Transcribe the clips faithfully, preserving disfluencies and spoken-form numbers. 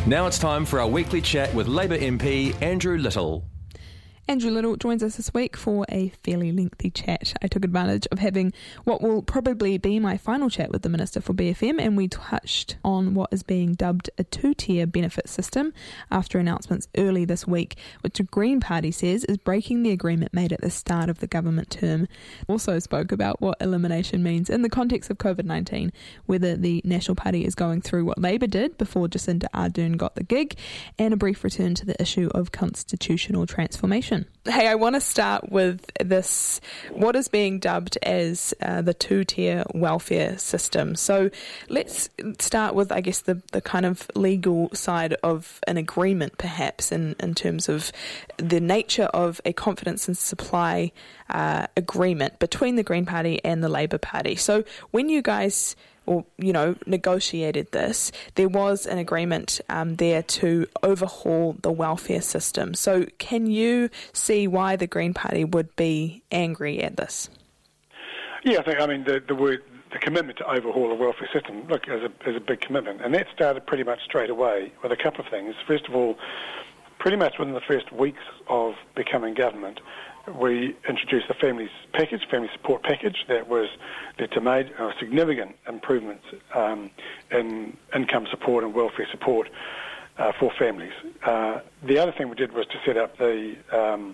Now it's time for our weekly chat with Labour M P Andrew Little. Andrew Little joins us this week for a fairly lengthy chat. I took advantage of having what will probably be my final chat with the Minister for B F M, and we touched on what is being dubbed a two-tier benefit system after announcements early this week, which the Green Party says is breaking the agreement made at the start of the government term. Also spoke about what elimination means in the context of COVID nineteen, whether the National Party is going through what Labour did before Jacinda Ardern got the gig, and a brief return to the issue of constitutional transformation. Hey, I want to start with this, what is being dubbed as uh, the two-tier welfare system. So let's start with, I guess, the, the kind of legal side of an agreement, perhaps, in, in terms of the nature of a confidence and supply uh, agreement between the Green Party and the Labour Party. So when you guys... or, you know, negotiated this, there was an agreement um, there to overhaul the welfare system. So can you see why the Green Party would be angry at this? Yeah, I think, I mean, the, the word, the commitment to overhaul the welfare system, look, is a, is a big commitment. And that started pretty much straight away with a couple of things. First of all, pretty much within the first weeks of becoming government, we introduced the Families Package, Family Support Package, that was led to made uh, significant improvements um, in income support and welfare support uh, for families. Uh, the other thing we did was to set up the um,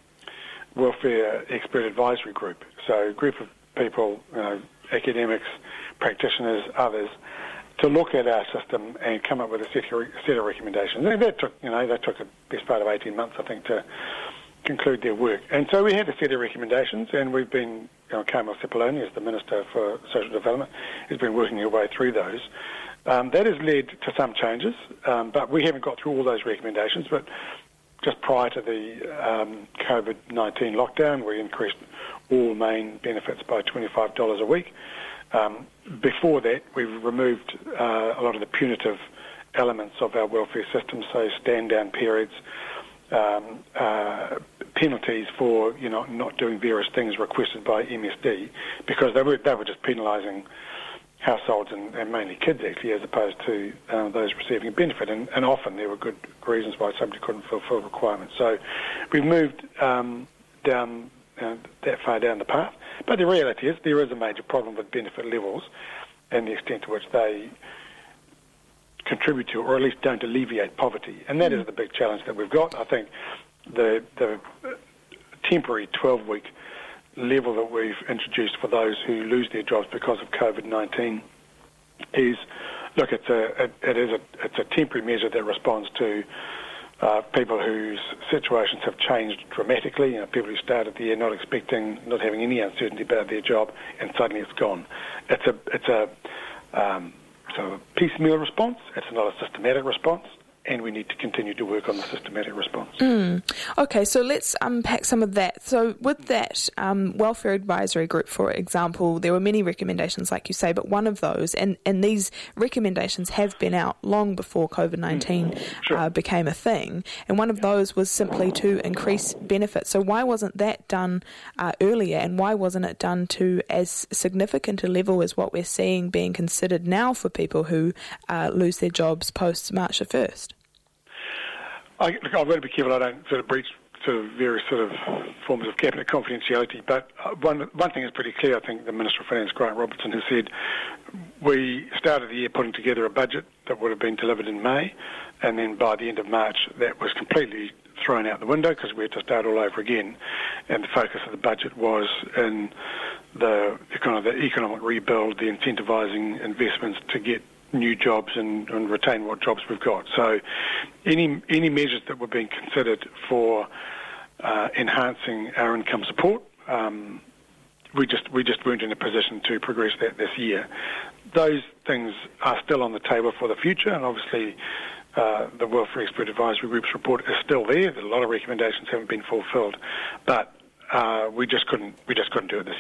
Welfare Expert Advisory Group, so a group of people, you know, academics, practitioners, others, to look at our system and come up with a set of, set of recommendations. And that took, you know, that took the best part of eighteen months, I think, to conclude their work. And so we had a set of recommendations, and we've been, you know, Carmel Cipollone, as the Minister for Social Development, has been working her way through those. Um, that has led to some changes, um, but we haven't got through all those recommendations. But just prior to the um, COVID nineteen lockdown, we increased all main benefits by twenty-five dollars a week. Um, before that, we removed uh, a lot of the punitive elements of our welfare system, so stand-down periods, Um, uh, penalties for, you know, not doing various things requested by M S D, because they were they were just penalising households and, and mainly kids actually, as opposed to uh, those receiving a benefit, and, and often there were good reasons why somebody couldn't fulfil requirements. So we've moved um, down uh, that far down the path, but the reality is there is a major problem with benefit levels and the extent to which they contribute to, or at least don't alleviate poverty, and that mm. is the big challenge that we've got. I think the the temporary twelve-week level that we've introduced for those who lose their jobs because of COVID nineteen is, look, it's a it, it is a it's a temporary measure that responds to uh, people whose situations have changed dramatically. You know, people who started the year not expecting, not having any uncertainty about their job, and suddenly it's gone. It's a it's a um, So a piecemeal response, it's not a systematic response, and we need to continue to work on the systematic response. Mm. Okay, so let's unpack some of that. So with that um, Welfare Advisory Group, for example, there were many recommendations, like you say, but one of those, and, and these recommendations have been out long before COVID nineteen mm. sure. uh, became a thing, and one of those was simply to increase benefits. So why wasn't that done uh, earlier, and why wasn't it done to as significant a level as what we're seeing being considered now for people who uh, lose their jobs post-March the first? I, look, I've got to be careful I don't sort of breach sort of various sort of forms of cabinet confidentiality, but one one thing is pretty clear. I think the Minister of Finance, Grant Robertson, has said we started the year putting together a budget that would have been delivered in May, and then by the end of March that was completely thrown out the window because we had to start all over again, and the focus of the budget was in the kind of the economic rebuild, the incentivising investments to get new jobs and, and retain what jobs we've got. So any any measures that were being considered for uh, enhancing our income support, um, we just we just weren't in a position to progress that this year. Those things are still on the table for the future, and obviously uh, the Welfare Expert Advisory Group's report is still there. A lot of recommendations haven't been fulfilled, but uh, we just couldn't we just couldn't do it this year.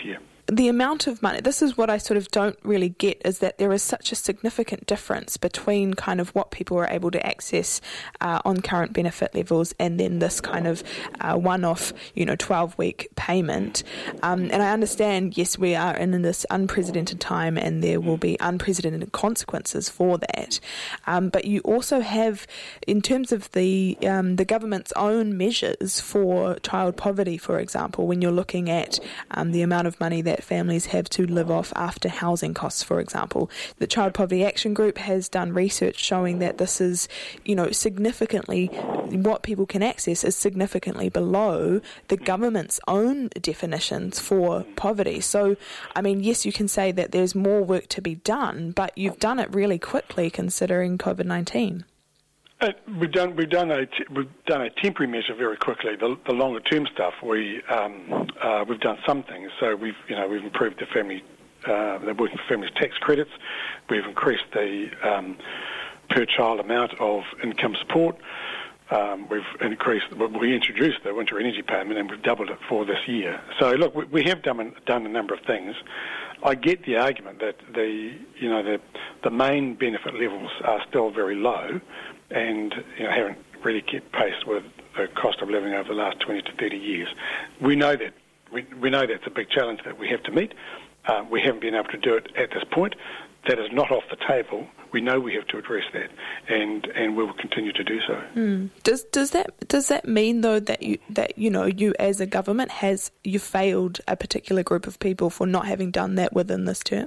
the amount of money, this is what I sort of don't really get, is that there is such a significant difference between kind of what people are able to access uh, on current benefit levels and then this kind of uh, one-off, you know, twelve-week payment. Um, and I understand, yes, we are in this unprecedented time and there will be unprecedented consequences for that. Um, but you also have, in terms of the um, the government's own measures for child poverty, for example, when you're looking at um, the amount of money that families have to live off after housing costs, for example. The Child Poverty Action Group has done research showing that this is, you know, significantly, what people can access is significantly below the government's own definitions for poverty. So, I mean, yes, you can say that there's more work to be done, but you've done it really quickly considering COVID nineteen. Uh, we've done we've done a t- we've done a temporary measure very quickly. The, the longer term stuff, we um, uh, we've done some things. So we've you know we've improved the family uh, the working for families tax credits. We've increased the um, per child amount of income support. Um, we've increased. We introduced the winter energy payment, and we've doubled it for this year. So look, we, we have done done a number of things. I get the argument that the you know the the main benefit levels are still very low, and you know haven't really kept pace with the cost of living over the last twenty to thirty years. We know that we we know that's a big challenge that we have to meet. Uh, we haven't been able to do it at this point. That is not off the table. We know we have to address that, and, and we will continue to do so. Mm. Does does that does that mean though that you that you know you as a government has you failed a particular group of people for not having done that within this term?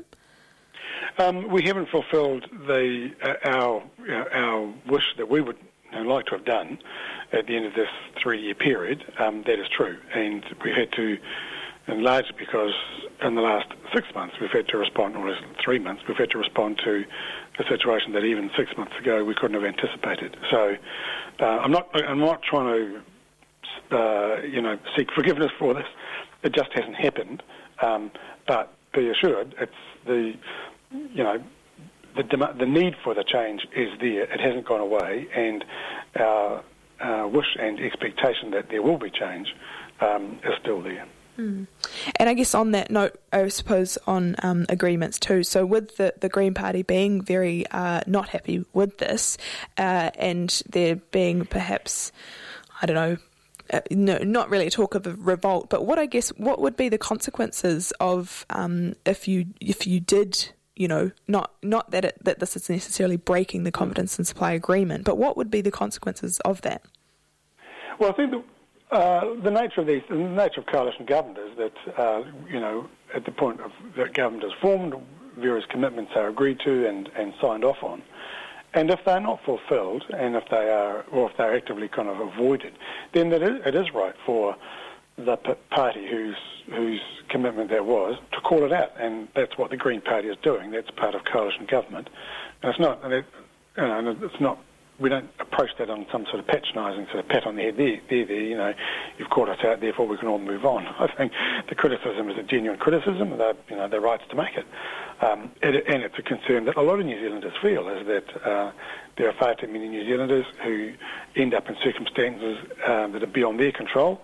Um, we haven't fulfilled the uh, our you know, our wish that we would you know, like to have done at the end of this three-year period. Um, that is true, and we had to. And largely because in the last six months we've had to respond, or three months, we've had to respond to a situation that even six months ago we couldn't have anticipated. So uh, I'm not I'm not trying to uh, you know seek forgiveness for this. It just hasn't happened. Um, but be assured, it's the you know the dem- the need for the change is there. It hasn't gone away, and our uh, wish and expectation that there will be change um, is still there. Mm. And I guess on that note, I suppose on um, agreements too. So with the, the Green Party being very uh, not happy with this, uh, and there being perhaps, I don't know, uh, no, not really a talk of a revolt, but what I guess what would be the consequences of um, if you if you did. You know, not not that it, that this is necessarily breaking the confidence and supply agreement, but what would be the consequences of that? Well, I think that Uh, the nature of these, the nature of coalition government is that, uh, you know, at the point of that government is formed, various commitments are agreed to and, and signed off on. And if they're not fulfilled, and if they are, or if they're actively kind of avoided, then it is, it is right for the p- party whose whose commitment that was to call it out, and that's what the Green Party is doing. That's part of coalition government, and it's not, and it, you know, it's not. We don't approach that on some sort of patronising sort of pat on the head. There, there, there, you know, you've caught us out, therefore we can all move on. I think the criticism is a genuine criticism, and you know, their rights to make it. Um, it. And it's a concern that a lot of New Zealanders feel, is that uh, there are far too many New Zealanders who end up in circumstances uh, that are beyond their control,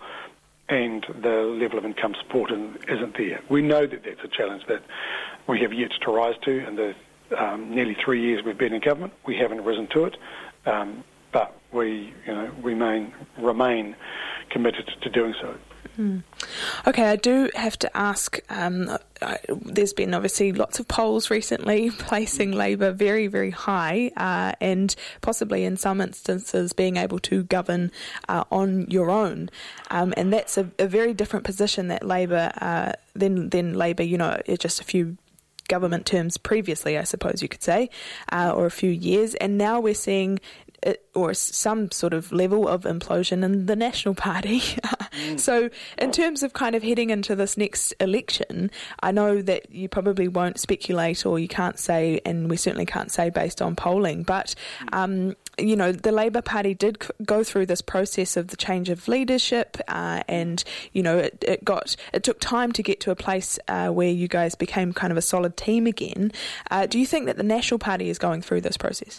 and the level of income support isn't there. We know that that's a challenge that we have yet to rise to in the um, nearly three years we've been in government. We haven't risen to it. Um, but we, you know, we remain, remain committed to doing so. Mm. Okay, I do have to ask, um, I, there's been obviously lots of polls recently placing Labour very, very high uh, and possibly in some instances being able to govern uh, on your own. Um, and that's a, a very different position that Labour, uh, than, than Labour, you know, just a few government terms previously, I suppose you could say, uh, or a few years, and now we're seeing it, or some sort of level of implosion in the National Party. mm. So in terms of kind of heading into this next election, I know that you probably won't speculate, or you can't say, and we certainly can't say based on polling, but um, you know, the Labour Party did go through this process of the change of leadership, uh, and you know, it, it got it took time to get to a place uh, where you guys became kind of a solid team again. Uh, do you think that the National Party is going through this process?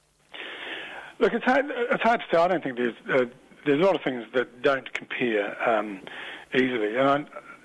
Look, it's hard. It's hard to say. I don't think there's uh, there's a lot of things that don't compare um, easily, and I,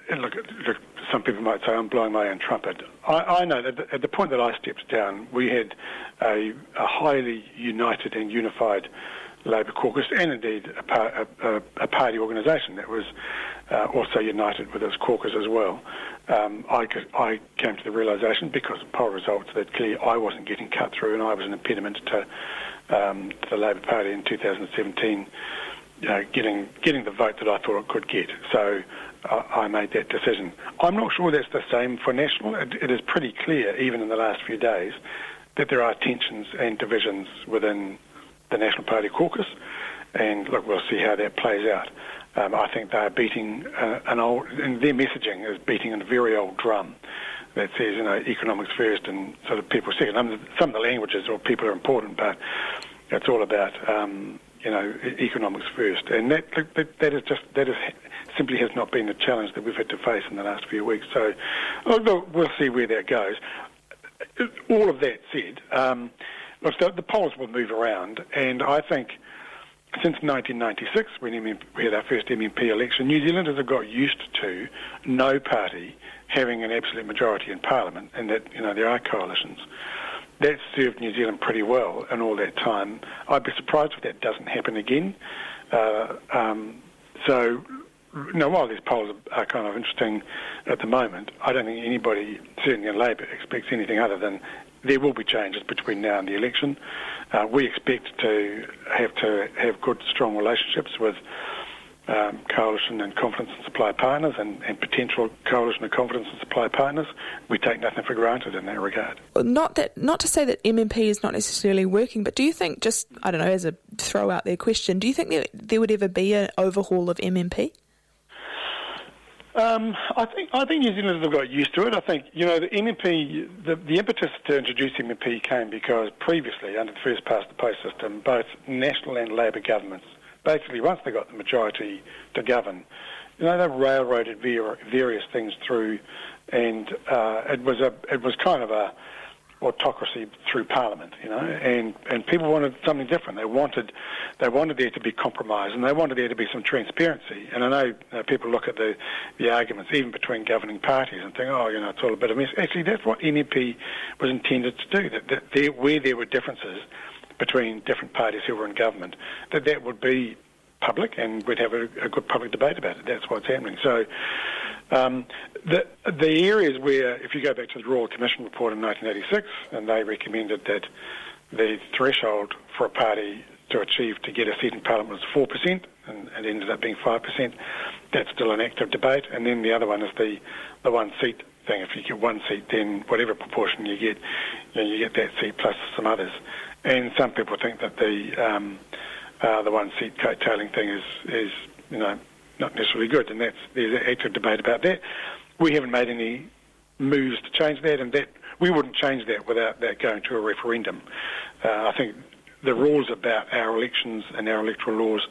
look, look, some people might say I'm blowing my own trumpet. I, I know that at the point that I stepped down, we had a, a highly united and unified Labour caucus, and indeed a, par, a, a party organisation that was uh, also united with its caucus as well. Um, I, I came to the realisation, because of poll results, that clearly I wasn't getting cut through, and I was an impediment to, um, to the Labour Party in two thousand seventeen, you know, getting getting the vote that I thought it could get. So uh, I made that decision. I'm not sure that's the same for National. It, it is pretty clear, even in the last few days, that there are tensions and divisions within the National Party caucus, and look, we'll see how that plays out. Um, I think they are beating uh, an old, and their messaging is beating a very old drum that says, you know, economics first and sort of people second. I mean, some of the languages or people are important, but it's all about, um, you know, economics first, and that, that that is just that is simply has not been the challenge that we've had to face in the last few weeks. So look, we'll see where that goes. All of that said. Um, Look, the, the polls will move around, and I think since nineteen ninety-six, when we had our first M M P election, New Zealanders have got used to no party having an absolute majority in Parliament, and that, you know, there are coalitions. That served New Zealand pretty well in all that time. I'd be surprised if that doesn't happen again. Uh, um, so, you know, while these polls are kind of interesting at the moment, I don't think anybody, certainly in Labour, expects anything other than there will be changes between now and the election. Uh, we expect to have to have good, strong relationships with um, coalition and confidence and supply partners, and, and potential coalition and confidence and supply partners. We take nothing for granted in that regard. Not that, not to say that M M P is not necessarily working, but do you think, just, I don't know, as a throw out there question, do you think there, there would ever be an overhaul of M M P? Um, I think I think New Zealanders have got used to it. I think, you know, the M M P, the, the impetus to introduce M M P came because previously, under the first past the post system, both National and Labour governments, basically once they got the majority to govern, you know, they railroaded various things through, and uh, it was a it was kind of a autocracy through Parliament, you know, and, and people wanted something different. They wanted they wanted there to be compromise, and they wanted there to be some transparency. And I know uh, people look at the, the arguments, even between governing parties, and think, oh, you know, it's all a bit of a mess. Actually, that's what M M P was intended to do, that, that there, where there were differences between different parties who were in government, that that would be public, and we'd have a, a good public debate about it. That's what's happening. So um, the the areas where, if you go back to the Royal Commission report in nineteen eighty-six, and they recommended that the threshold for a party to achieve to get a seat in Parliament was four percent, and it ended up being five percent. That's still an active debate. And then the other one is the, the one seat thing. If you get one seat, then whatever proportion you get, you know, you get that seat plus some others. And some people think that the um, Uh, the one seat coattailing thing is, is, you know, not necessarily good, and that's there's an active debate about that. We haven't made any moves to change that, and that we wouldn't change that without that going to a referendum. Uh, I think the rules about our elections and our electoral laws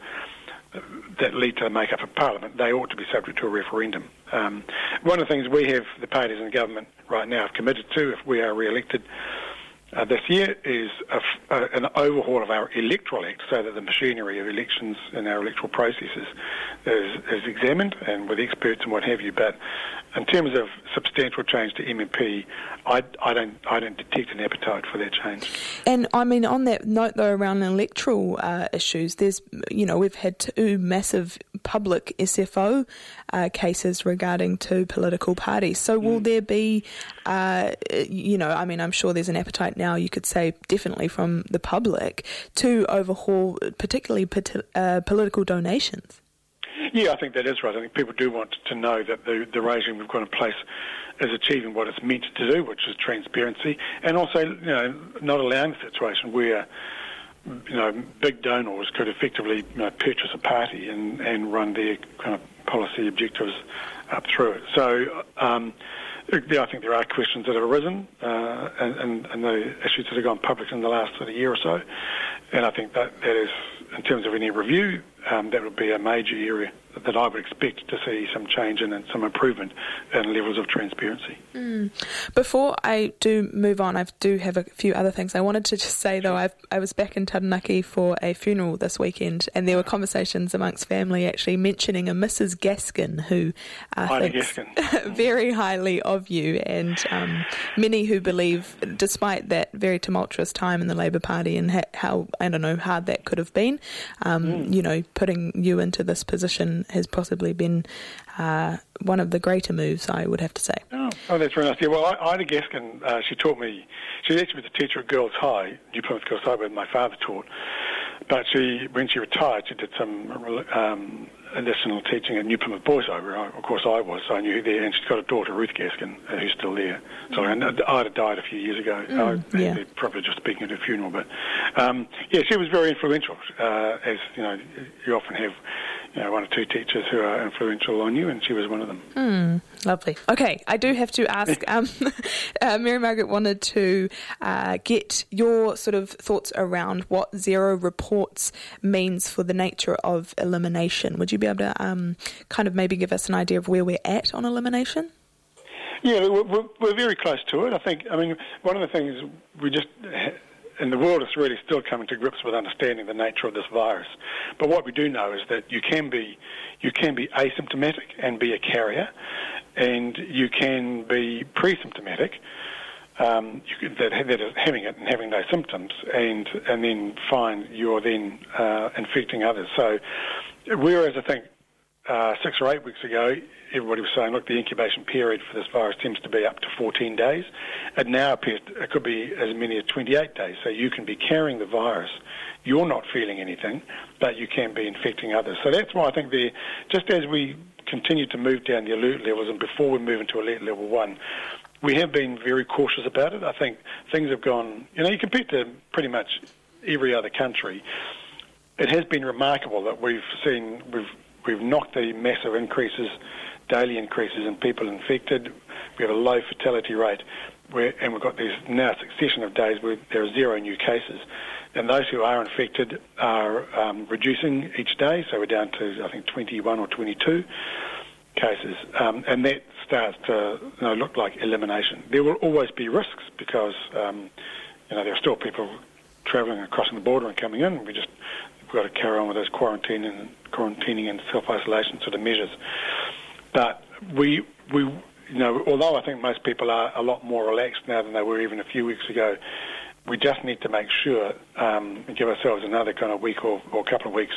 that lead to the make-up of Parliament, they ought to be subject to a referendum. Um, one of the things we have, the parties in government right now, have committed to, if we are re-elected Uh, this year, is a, a, an overhaul of our electoral act, so that the machinery of elections and our electoral processes is, is examined, and with experts and what have you. But in terms of substantial change to M M P, I, I don't I don't detect an appetite for that change. And I mean, on that note though, around electoral uh, issues, there's, you know, we've had two massive public S F O uh, cases regarding two political parties. So will mm. there be, uh, you know, I mean, I'm sure there's an appetite now, you could say definitely from the public, to overhaul particularly uh, political donations? Yeah, I think that is right. I think people do want to know that the, the regime we've got in place is achieving what it's meant to do, which is transparency, and also, you know, not allowing a situation where, you know, big donors could effectively, you know, purchase a party and, and run their kind of policy objectives up through it. So um, I think there are questions that have arisen uh, and, and, and the issues that have gone public in the last sort of year or so, and I think that that is, in terms of any review, um, that would be a major area. that I would expect to see some change in and some improvement in levels of transparency. Mm. Before I do move on, I do have a few other things. I wanted to just say, though, I've, I was back in Taranaki for a funeral this weekend, and there were conversations amongst family actually mentioning a Missus Gaskin, who uh, thinks Gaskin. very highly of you, and um, many who believe, despite that very tumultuous time in the Labour Party and ha- how, I don't know, hard that could have been, um, mm. you know, putting you into this position has possibly been uh, one of the greater moves, I would have to say. Oh, oh that's very nice. Yeah, well, Ida Gaskin, uh, she taught me, she actually was a teacher at Girls High, New Plymouth Girls High, where my father taught. But she, when she retired, she did some um, additional teaching at New Plymouth Boys High, where I, of course I was, so I knew her there, and she's got a daughter, Ruth Gaskin, uh, who's still there. Sorry, mm. Ida died a few years ago. Mm, I, yeah. Probably just speaking at her funeral, but um, yeah, she was very influential, uh, as you know, you often have you know, one or two teachers who are influential on you, and she was one of them. Mm, lovely. Okay, I do have to ask, um, uh, Mary Margaret wanted to uh, get your sort of thoughts around what zero reports means for the nature of elimination. Would you be able to um, kind of maybe give us an idea of where we're at on elimination? Yeah, we're, we're very close to it. I think, I mean, one of the things we just... And the world is really still coming to grips with understanding the nature of this virus. But what we do know is that you can be you can be asymptomatic and be a carrier, and you can be pre-symptomatic, um, you could, that, that is having it and having those symptoms, and and then find you're then uh, infecting others. So whereas I think uh, six or eight weeks ago, everybody was saying, look, the incubation period for this virus tends to be up to fourteen days. It now appears it could be as many as twenty-eight days. So you can be carrying the virus. You're not feeling anything, but you can be infecting others. So that's why I think there, just as we continue to move down the alert levels and before we move into alert level one, we have been very cautious about it. I think things have gone, you know, you compare to pretty much every other country. It has been remarkable that we've seen, we've we've knocked the massive increases, daily increases in people infected. We have a low fatality rate, where, and we've got this now succession of days where there are zero new cases. And those who are infected are um, reducing each day, so we're down to, I think, twenty-one or twenty-two cases. Um, and that starts to you know, look like elimination. There will always be risks because um, you know there are still people travelling and crossing the border and coming in. We just we've got to carry on with those quarantine and quarantining and self-isolation sort of measures. But we, we, you know, although I think most people are a lot more relaxed now than they were even a few weeks ago, we just need to make sure um, and give ourselves another kind of week or, or couple of weeks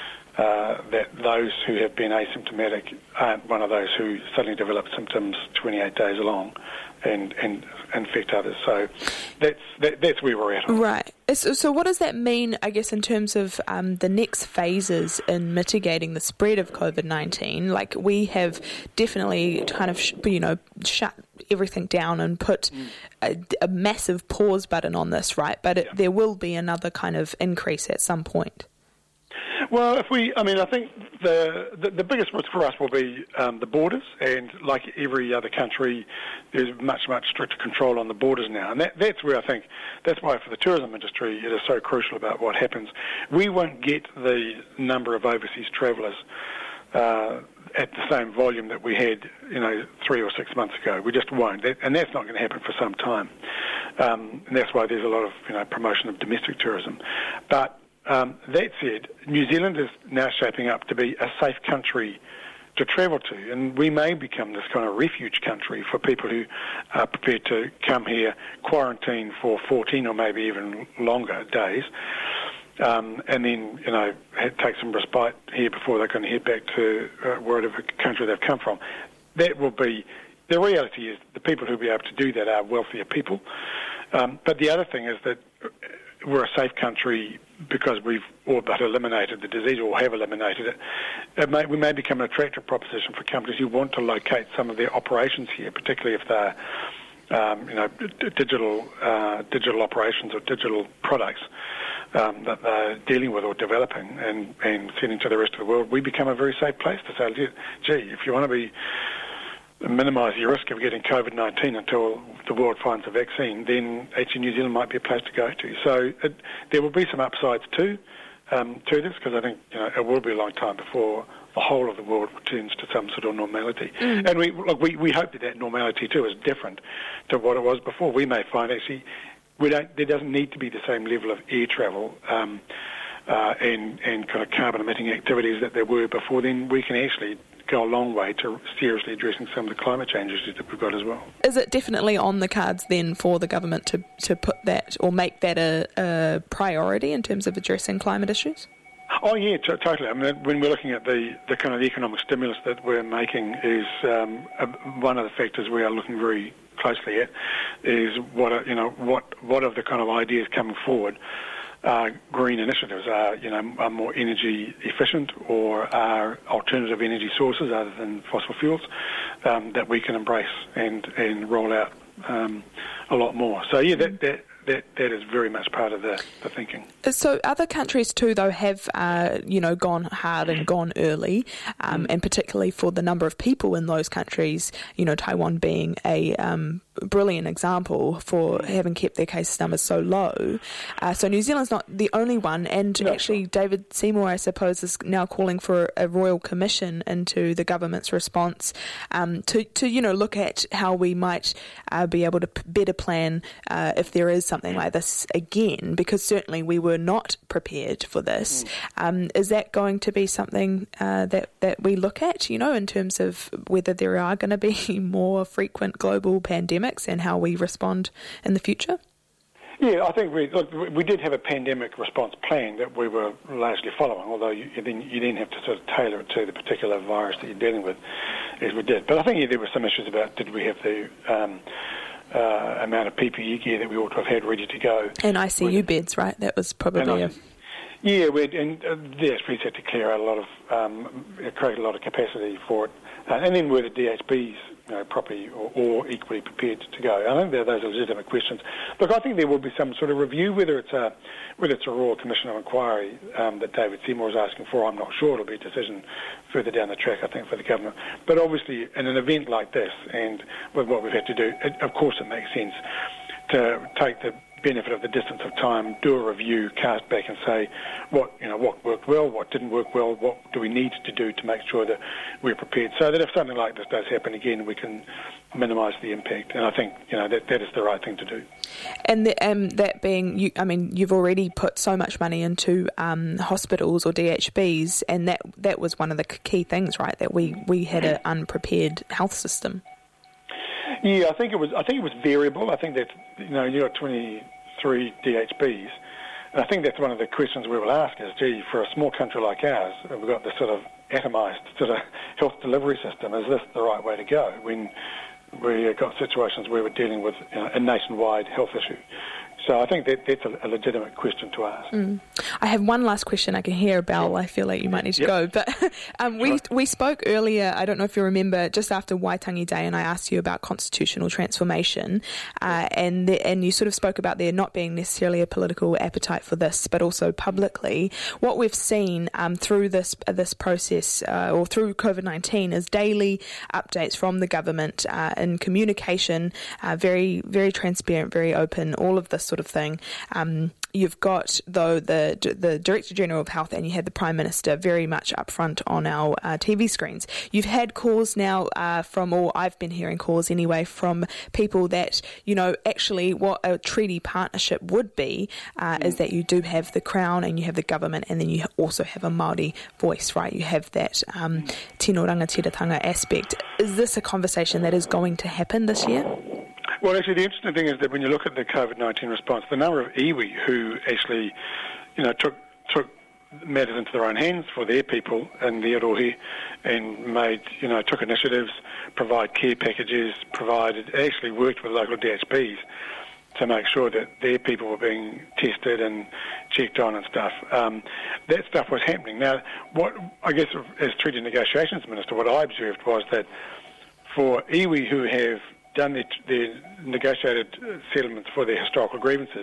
uh, that those who have been asymptomatic aren't one of those who suddenly develop symptoms twenty-eight days along and, and infect others. So that's that, that's where we're at. Right. So, so what does that mean, I guess, in terms of um, the next phases in mitigating the spread of COVID nineteen? Like, we have definitely kind of, sh- you know, shut everything down and put mm. a, a massive pause button on this, right? But it, yeah. there will be another kind of increase at some point. Well, if we, I mean, I think the the, the biggest risk for us will be um, the borders, and like every other country, there's much, much stricter control on the borders now, and that, that's where I think, that's why for the tourism industry it is so crucial about what happens. We won't get the number of overseas travellers uh, at the same volume that we had, you know, three or six months ago. We just won't, that, and that's not going to happen for some time, um, and that's why there's a lot of, you know, promotion of domestic tourism. But Um, that said, New Zealand is now shaping up to be a safe country to travel to, and we may become this kind of refuge country for people who are prepared to come here, quarantine for fourteen or maybe even longer days, um, and then, you know, take some respite here before they're going to head back to uh, wherever country they've come from. That will be, the reality is the people who will be able to do that are wealthier people. Um, but the other thing is that we're a safe country because we've all but eliminated the disease or have eliminated it. It may, we may become an attractive proposition for companies who want to locate some of their operations here, particularly if they're um, you know, d- digital uh, digital operations or digital products um, that they're dealing with or developing and, and sending to the rest of the world. We become a very safe place to say, gee, if you want to be minimise your risk of getting COVID nineteen until the world finds a vaccine, then actually New Zealand might be a place to go to. So it, there will be some upsides too. um, to this, because I think you know it will be a long time before the whole of the world returns to some sort of normality. Mm. And we look, we we hope that that normality too is different to what it was before. We may find actually we don't there doesn't need to be the same level of air travel um, uh, and and kind of carbon emitting activities that there were before. Then we can actually go a long way to seriously addressing some of the climate change issues that we've got as well. Is it definitely on the cards then for the government to, to put that or make that a, a priority in terms of addressing climate issues? Oh yeah, t- totally. I mean, when we're looking at the, the kind of the economic stimulus that we're making, is um, a, one of the factors we are looking very closely at is what are, you know what what of the kind of ideas coming forward. Uh, green initiatives are, you know, are more energy efficient or are alternative energy sources other than fossil fuels um, that we can embrace and and roll out um, a lot more. So yeah, that that. That, that is very much part of the, the thinking. So other countries too, though, have uh, you know gone hard and gone early, um, and particularly for the number of people in those countries, you know, Taiwan being a um, brilliant example for having kept their case numbers so low. Uh, so New Zealand's not the only one, and no. actually David Seymour, I suppose, is now calling for a royal commission into the government's response um, to, to, you know, look at how we might uh, be able to p- better plan uh, if there is something like this again, because certainly we were not prepared for this. Mm. Um, is that going to be something uh, that, that we look at, you know, in terms of whether there are going to be more frequent global pandemics and how we respond in the future? Yeah, I think we look, we did have a pandemic response plan that we were largely following, although you, you, then, you then have to sort of tailor it to the particular virus that you're dealing with, as we did. But I think yeah, there were some issues about did we have the um, uh, amount of P P E gear that we ought to have had ready to go. And I C U with, beds, right? That was probably a... Yeah, we'd, and uh, the S P C had to clear out a lot of, um, create a lot of capacity for it. Uh, and then were the D H Bs you know, properly or, or equally prepared to go? I think those are legitimate questions. Look, I think there will be some sort of review, whether it's a whether it's a Royal Commission of Inquiry um, that David Seymour is asking for. I'm not sure. It'll be a decision further down the track, I think, for the government. But obviously, in an event like this, and with what we've had to do, it, of course it makes sense to take the benefit of the distance of time, do a review, cast back and say what you know what worked well, what didn't work well, what do we need to do to make sure that we're prepared, so that if something like this does happen again, we can minimise the impact. And I think you know that that is the right thing to do. And the, um, that being, you, I mean, you've already put so much money into um, hospitals or D H Bs, and that that was one of the key things, right? That we we had an unprepared health system. Yeah, I think it was. I think it was variable. I think that you know you got twenty-three D H Bs, and I think that's one of the questions we will ask is, gee, for a small country like ours, we've got this sort of atomised sort of health delivery system. Is this the right way to go when we've got situations where we're dealing with you know, a nationwide health issue? So I think that that's a, a legitimate question to ask. Mm. I have one last question. I can hear a bell. I feel like you might need to yep. go. But um, we sure. we spoke earlier, I don't know if you remember, just after Waitangi Day, and I asked you about constitutional transformation. Uh, and the, and you sort of spoke about there not being necessarily a political appetite for this, but also publicly. What we've seen um, through this uh, this process, uh, or through COVID nineteen, is daily updates from the government uh, in communication, uh, very, very transparent, very open, all of this sort of thing. Um, you've got, though, the the Director General of Health and you had the Prime Minister very much up front on our uh, T V screens. You've had calls now uh, from, or I've been hearing calls anyway, from people that, you know, actually what a treaty partnership would be uh, mm. is that you do have the Crown and you have the government, and then you also have a Māori voice, right? You have that um, tino rangatiratanga aspect. Is this a conversation that is going to happen this year? Well, actually, the interesting thing is that when you look at the COVID nineteen response, the number of iwi who actually, you know, took took matters into their own hands for their people in the Rohe and made, you know, took initiatives, provide care packages, provided, actually worked with local D H Bs to make sure that their people were being tested and checked on and stuff. Um, that stuff was happening. Now, what I guess as Treaty Negotiations Minister, what I observed was that for iwi who have done their, their negotiated settlements for their historical grievances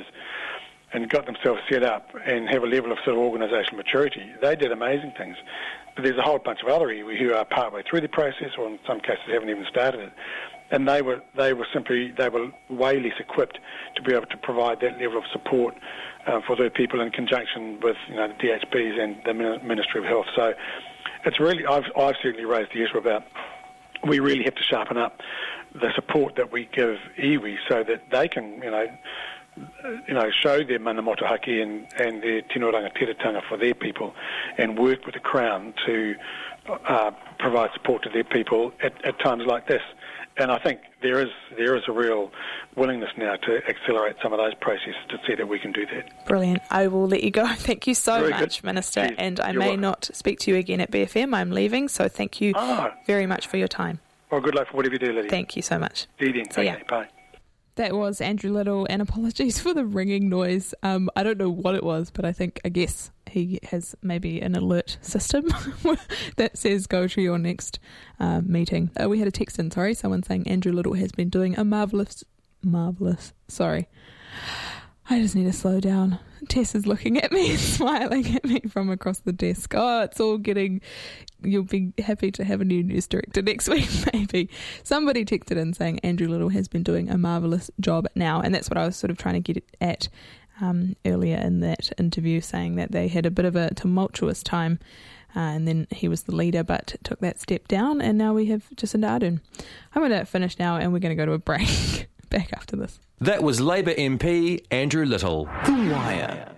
and got themselves set up and have a level of sort of organisational maturity, they did amazing things. But there's a whole bunch of other iwi who are partway through the process, or in some cases haven't even started it, and they were they were simply they were way less equipped to be able to provide that level of support uh, for their people in conjunction with you know the D H Bs and the Ministry of Health. So it's really I've I've certainly raised the issue about we really have to sharpen up the support that we give iwi so that they can you know. you know, show their mana motuhake and, and their tino rangatiratanga for their people and work with the Crown to uh, provide support to their people at, at times like this. And I think there is there is a real willingness now to accelerate some of those processes to see that we can do that. Brilliant. I will let you go. Thank you so Very much, good. Minister. Cheers. And I You're may welcome. not speak to you again at B F M. I'm leaving, so thank you Ah. very much for your time. Well, good luck for whatever you do, Lydia. Thank you so much. See you then. See ya. Okay, bye. That was Andrew Little, and apologies for the ringing noise. Um, I don't know what it was, but I think, I guess he has maybe an alert system that says go to your next uh, meeting. Uh, we had a text in, sorry, someone saying Andrew Little has been doing a marvellous, marvellous, sorry. I just need to slow down. Tess is looking at me, smiling at me from across the desk. Oh, it's all getting... You'll be happy to have a new news director next week, maybe. Somebody texted in saying Andrew Little has been doing a marvellous job now, and that's what I was sort of trying to get at um, earlier in that interview, saying that they had a bit of a tumultuous time, uh, and then he was the leader, but took that step down, and now we have Jacinda Ardern. I'm going to finish now, and we're going to go to a break. Back after this. That was Labour M P Andrew Little. The Wire.